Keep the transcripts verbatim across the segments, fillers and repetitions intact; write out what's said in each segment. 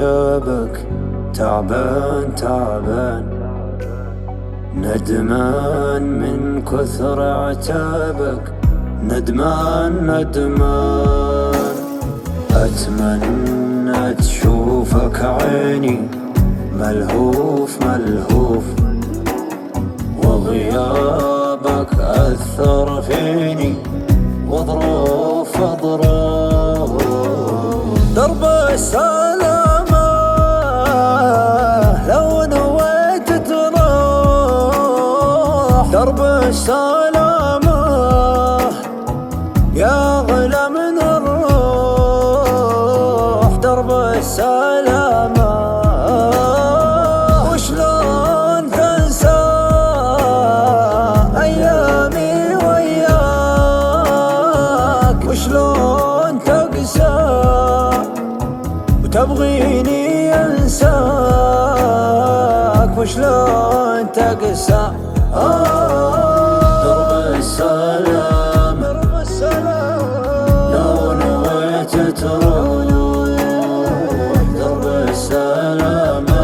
جابك تعبان تعبان، ندمان من كثر عتابك، ندمان ندمان. أتمنى تشوفك عيني ملهوف ملهوف، وغيابك أثر فيني وظروف ظروف. درب السلامة لو نويت تروح، درب السلامة يا غلا من الروح، درب السلامة. وشلون تنسى أيامي وياك، وشلون تقسى وتبغيني أنساك، وشلون تقسى. درب السلام لو نويت تروح، درب السلامة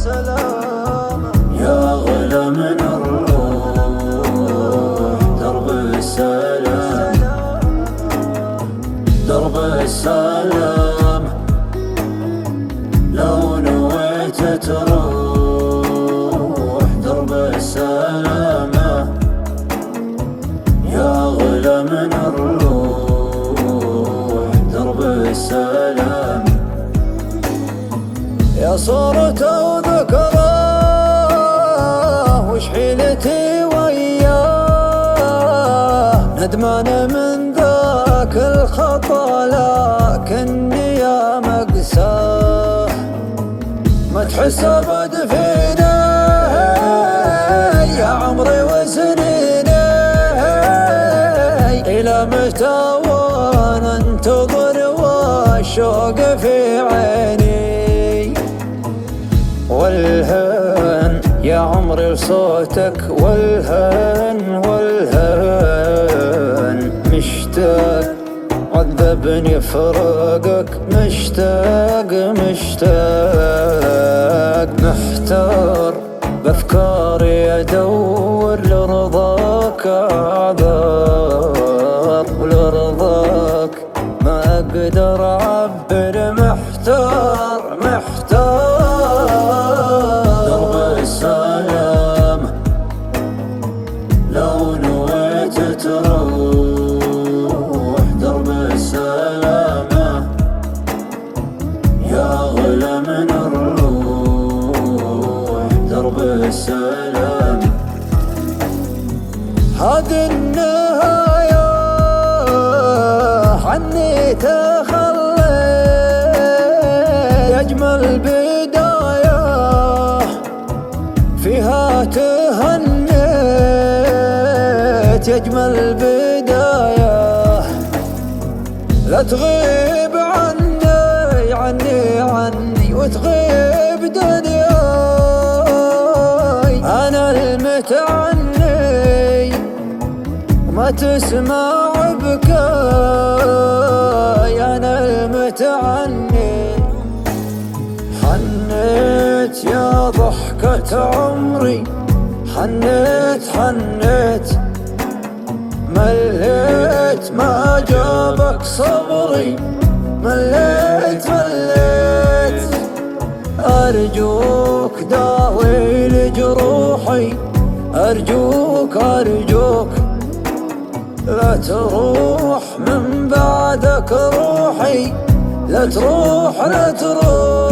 يا غلا من الروح، درب السلام. درب السلام لو نويت تروح، درب السلامة يا غلا من الروح، درب السلام. يا صورة وذكراه وش حيلتي وياه، ندمان من ذاك الخطا لكني يا مقساه. ما تحس ابد فينا يا عمري وسنيني، الى متى وانا انتظر والشوق في عيني. والهان يا عمري لصوتك، والهان والهان مشتاق عذبني فراقك، مشتاق مشتاق محتار بأفكاري أدور لرضاك أعذار، ولرضاك ما أقدر أعبر، محتار محتار. درب السلام لو نويت تروح، درب السلامة يا غلا من الروح، درب السلام. هذه النهاية عني تخلي، أجمل بداية فيها تهنيت، أجمل بداية. لا تغيب عني عني عني وتغيب دنياي، أنا المتعني وما تسمع بكاي، أنا المتعني. حنيت يا ضحكة عمري، حنيت حنيت مليت ما جابك صبري، مليت مليت. أرجوك داوي لجروحي، أرجوك أرجوك لا تروح من بعدك روحي، لا تروح لا تروح.